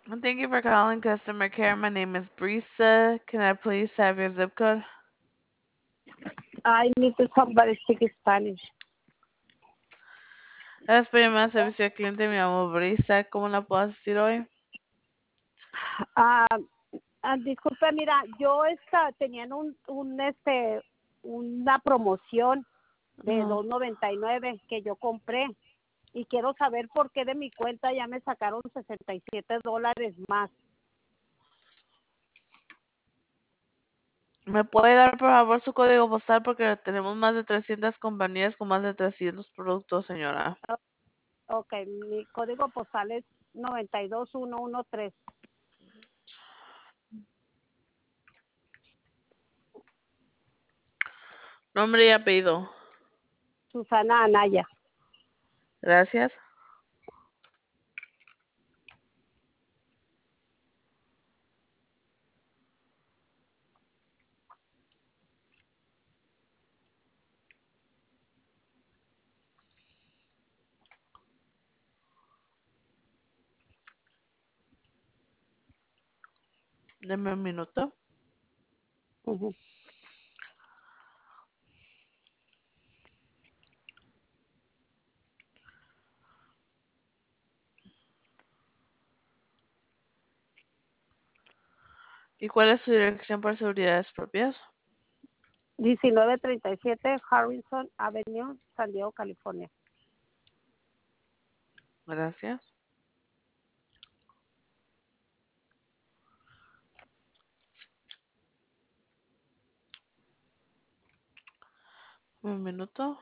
Thank you for calling customer care. My name is Brisa. Can I please have your zip code? I need to somebody speak Spanish. Gracias por llamar al servicio al cliente. Me llamo Brisa. ¿Cómo la puedo asistir hoy? Ah, disculpe, mira, yo tenían una promoción de Ajá. 2.99 que yo compré y quiero saber por qué de mi cuenta ya me sacaron $67 más. ¿Me puede dar por favor su código postal? Porque tenemos más de 300 compañías con más de 300 productos, señora. Ok, mi código postal es 92113. Nombre y apellido. Susana Anaya. Gracias. Deme un minuto. Ujú. ¿Y cuál es su dirección por seguridades propias? 1937 Harrison Avenue, San Diego, California. Gracias. Un minuto.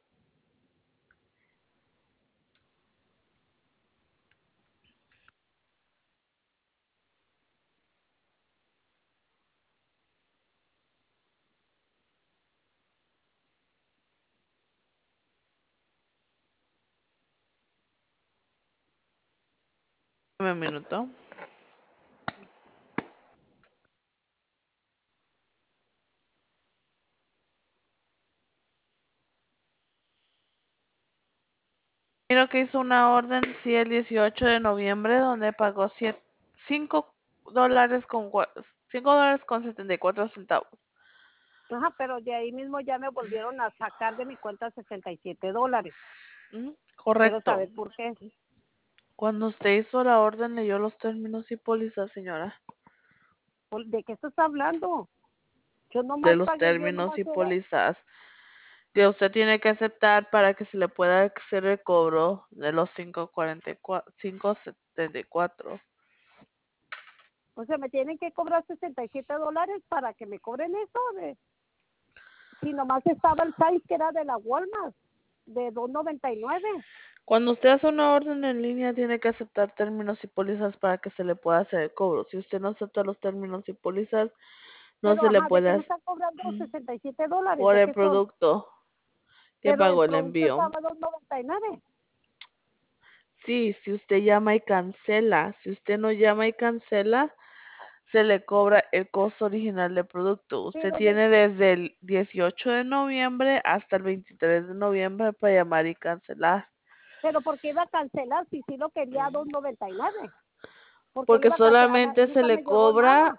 Un minuto. Miro que hizo una orden, sí, el 18 de noviembre, donde pagó $5 con 74 centavos. Ajá, pero de ahí mismo ya me volvieron a sacar de mi cuenta $67. Quiero Correcto. saber por qué. Cuando usted hizo la orden, leyó los términos y pólizas, señora. ¿De qué estás hablando? Yo De nomás los pagué, yo términos nomás y era, pólizas que usted tiene que aceptar para que se le pueda hacer el cobro de los 5.74. o sea, me tienen que cobrar $67 para que me cobren eso. Si nomás estaba el size que era de la Walmart, de 2.99. Cuando usted hace una orden en línea, tiene que aceptar términos y pólizas para que se le pueda hacer el cobro. Si usted no acepta los términos y pólizas, no Pero, se le ajá, ¿de puede qué me hacer están cobrando $67? por ¿De el qué son? producto que Pero el pagó el producto envío. estaba a 2.99. Sí, si usted llama y cancela. Si usted no llama y cancela, se le cobra el costo original del producto. Usted Pero, tiene desde el 18 de noviembre hasta el 23 de noviembre para llamar y cancelar. pero ¿por qué iba a cancelar si sí lo quería a 2.99? ¿Por qué lo Porque iba a cancelar? solamente se Nunca le me llegó cobra nada.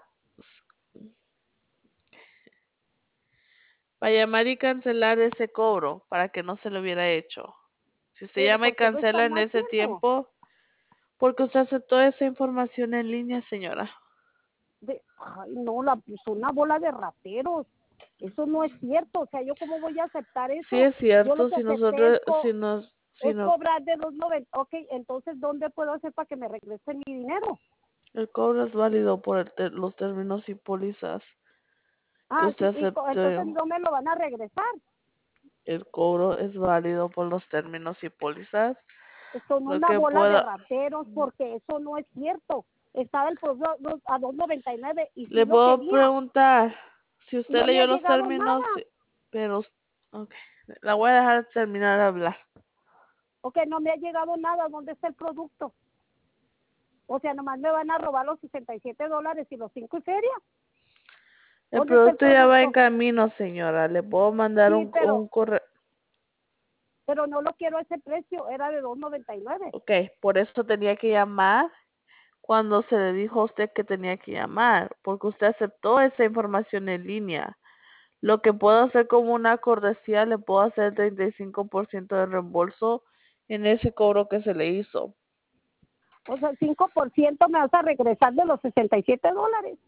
para llamar y cancelar ese cobro para que no se lo hubiera hecho. Si usted Pero llama y ¿por qué lo cancela están en ese haciendo? tiempo, porque usted aceptó esa información en línea, señora. Ay, no, es una bola de rateros. Eso no es cierto. O sea, ¿yo cómo voy a aceptar Sí eso? es Yo lo cierto, que si acepté es, nosotros, si nos, si es no, cobrar de 2.90. Ok, entonces, ¿dónde puedo hacer para que me regresen mi dinero? el cobro es válido por los términos y pólizas que Ah, usted sí, entonces aceptó. no me lo van a regresar. El cobro es válido por los términos y pólizas. Son Lo una que bola de pueda, rateros porque eso no es cierto. Estaba el producto a 2.99 y sí le lo puedo quería. preguntar si Y usted no me ha leyó los llegado términos, nada. pero, ok, la voy a dejar terminar de hablar. Ok, no me ha llegado nada. ¿Dónde está el producto? O sea, nomás me van a robar los $67 y los 5 y feria. El ¿Dónde está el producto ya va en producto? camino, señora. Le puedo mandar Sí, un correo. pero no lo quiero a ese precio. Era de 2.99. Ok, por eso tenía que llamar cuando se le dijo a usted que tenía que llamar, porque usted aceptó esa información en línea. Lo que puedo hacer como una cortesía, le puedo hacer el 35% de reembolso en ese cobro que se le hizo. O sea, el 5% me vas a regresar de los $67.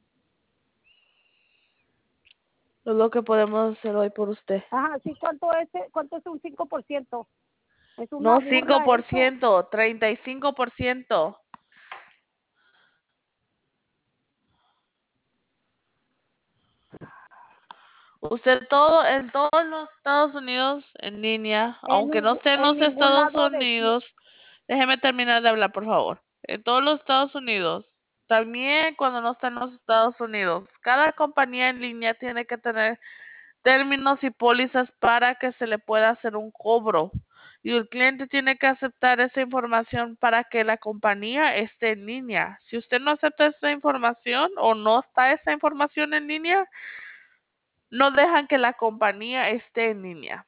Es lo que podemos hacer hoy por usted. Ajá, sí, ¿cuánto es un 5%? Es una No cinco burla por eso. ciento, 35%. Usted en todos los Estados Unidos en línea, aunque no esté en En los ningún Estados lado Unidos, déjeme terminar de hablar, por favor. En todos los Estados Unidos, también cuando no está en los Estados Unidos, cada compañía en línea tiene que tener términos y pólizas para que se le pueda hacer un cobro. Y el cliente tiene que aceptar esa información para que la compañía esté en línea. Si usted no acepta esa información o no está esa información en línea, no dejan que la compañía esté en línea.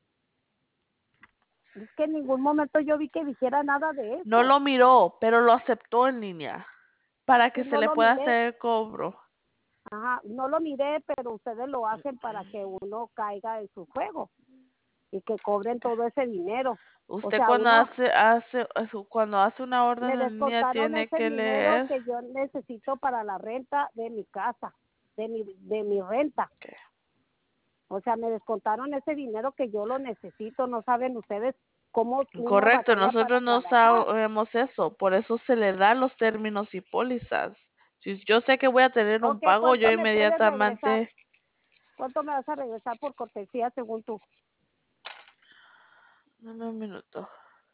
es que en ningún momento yo vi que dijera nada de No eso. lo miró, pero lo aceptó en línea para que Sí, se no le lo pueda miré. hacer el cobro. Ajá, no lo miré, pero ustedes lo hacen para que uno caiga en su juego y que cobren todo ese dinero. O Usted sea, uno cuando hace una orden me en línea descontaron tiene ese que dinero leer. que yo necesito para la renta de mi casa, de mi renta. Okay. O sea, me descontaron ese dinero que yo lo necesito. No saben ustedes cómo uno Correcto, batalla para nosotros no trabajar. sabemos eso, por eso se le da los términos y pólizas. Si yo sé que voy a tener un Ok, pago, yo ¿cuánto me puedes regresar? inmediatamente, ¿Cuánto me vas a regresar por cortesía según tú? dame un minuto,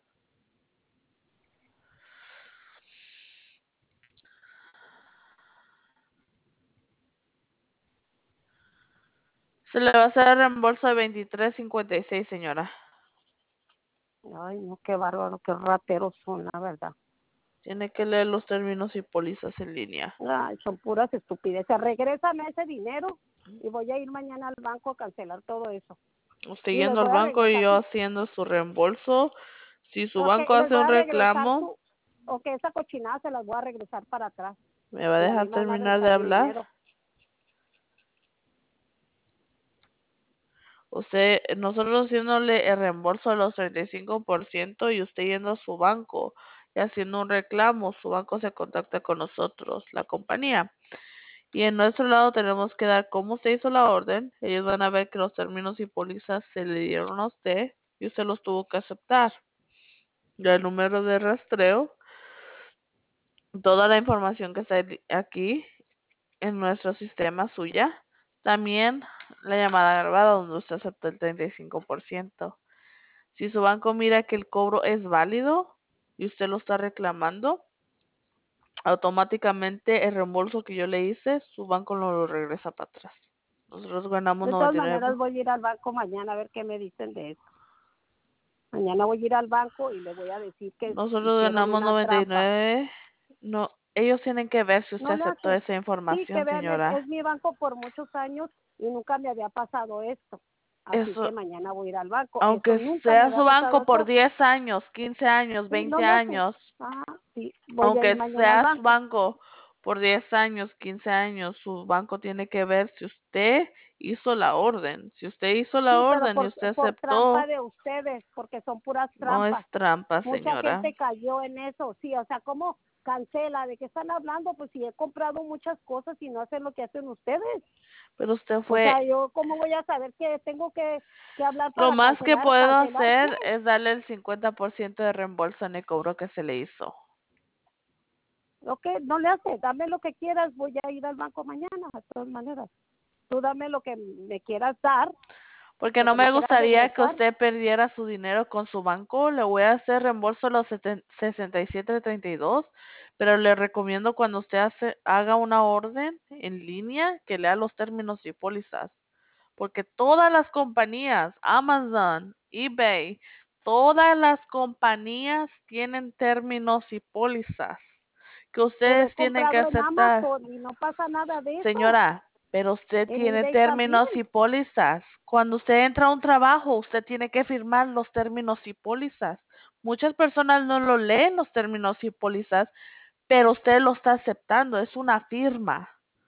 se le va a hacer reembolso de 23.56, señora. Ay, no, qué bárbaro, qué rateros son, la verdad. Tiene que leer los términos y pólizas en línea. Ay, son puras estupideces. Regrésame ese dinero y voy a ir mañana al banco a cancelar todo eso. Usted Y les yendo al voy a banco y regresar yo su, haciendo su reembolso. Si su ok, banco les hace voy un a regresar reclamo, su, ok, esa cochinada se las voy a regresar para atrás. me va a Y a mí dejar me van a terminar de regresar mi hablar. dinero. Nosotros haciéndole el reembolso de los 35% y usted yendo a su banco y haciendo un reclamo, su banco se contacta con nosotros, la compañía. Y en nuestro lado tenemos que dar cómo usted hizo la orden. Ellos van a ver que los términos y pólizas se le dieron a usted y usted los tuvo que aceptar. Ya el número de rastreo, toda la información que está aquí en nuestro sistema suya. También la llamada grabada donde usted aceptó el 35%. Si su banco mira que el cobro es válido y usted lo está reclamando, automáticamente el reembolso que yo le hice, su banco no lo regresa para atrás. Nosotros ganamos De todas 99. maneras voy a ir al banco mañana a ver qué me dicen de eso. Mañana voy a ir al banco y le voy a decir que Nosotros hicieron ganamos una trampa. 99. No, ellos tienen que ver si usted No le aceptó hace. esa Sí, que información, vean, señora. es mi banco por muchos años y nunca me había pasado esto. Así que Eso, mañana voy a ir al banco. Eso aunque nunca me sea había su pasado banco por eso. 10 años, 15 años, Sí, no 20 le hace. años, Ah, sí, voy a ir aunque mañana al sea su banco. banco por 10 años, 15 años, su banco tiene que ver si usted hizo la orden. Si usted hizo la Sí, pero orden y usted por trampa aceptó, de ustedes, porque son puras no trampas. es trampa, Mucha señora. gente cayó en eso, sí, o sea, ¿cómo cancela? ¿De qué están hablando? Pues si he comprado muchas cosas y no hacen lo que hacen ustedes. Pero usted O fue, sea, yo, ¿cómo voy a saber que tengo que hablar lo para más que cancelar? puedo ¿Cancelar qué? hacer es darle el 50% de reembolso en el cobro que se le hizo. Lo que no le hace, dame lo que quieras, voy a ir al banco mañana, de todas maneras. Tú dame lo que me quieras dar, Porque lo no que me me quieras gustaría que regresar. usted perdiera su dinero con su banco. Le voy a hacer reembolso los 67.32, pero le recomiendo cuando usted haga una orden en línea que lea los términos y pólizas. Porque todas las compañías, Amazon, eBay, todas las compañías tienen términos y pólizas que Pero he ustedes tienen que comprado en aceptar. Amazon y no pasa nada de eso. Señora, pero usted En tiene eBay también. términos y pólizas. Cuando usted entra a un trabajo, usted tiene que firmar los términos y pólizas. Muchas personas no lo leen los términos y pólizas, pero usted lo está aceptando, es una firma,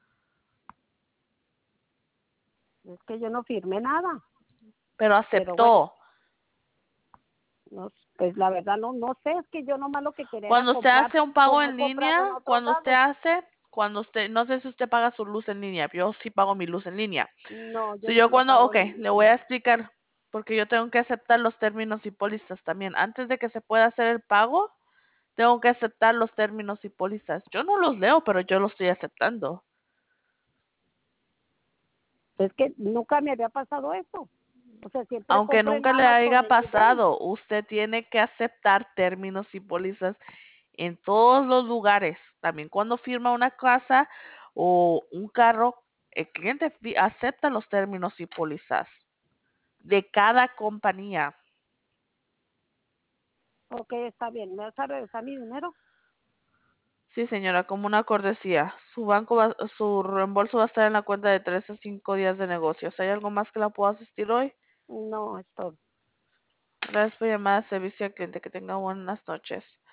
Es que yo no firmé nada, pero pero bueno, aceptó. no, pues la verdad no sé, es que yo nomás lo que quería era Cuando usted comprar hace un pago como he en comprado en línea, otros lados. cuando usted, no sé si usted paga su luz en línea, yo sí pago mi luz en línea. No, yo Si no yo lo cuando, pago ok, en le voy línea. a explicar, porque yo tengo que aceptar los términos y pólizas también. Antes de que se pueda hacer el pago, tengo que aceptar los términos y pólizas. Yo no los leo, pero yo los estoy aceptando. Es que nunca me había pasado eso. O sea, siempre Aunque compro en nunca le Amazon, haya en eBay. pasado, usted tiene que aceptar términos y pólizas en todos los lugares. También cuando firma una casa o un carro, el cliente acepta los términos y pólizas de cada compañía. Ok, está bien, ¿me vas a regresar mi dinero? Sí, señora, como una cortesía. Su reembolso va a estar en la cuenta de 3 a 5 días de negocios. ¿Hay algo más que la pueda asistir hoy? No, es todo. Gracias por llamar a servicio al cliente. Que tenga buenas noches.